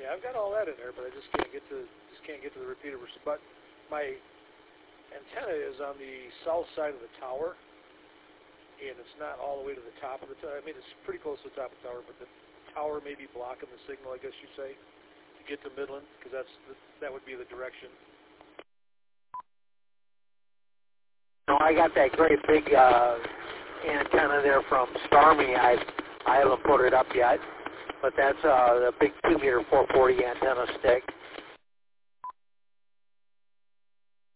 Yeah, I've got all that in there, but I just can't get to the repeater. But my antenna is on the south side of the tower, and it's not all the way to the top of the tower. I mean, it's pretty close to the top of the tower, but the tower may be blocking the signal, I guess you say, to get to Midland, because that would be the direction. No, I got that great big antenna there from Starmy. I haven't put it up yet, but that's the big 2-meter 440 antenna stick.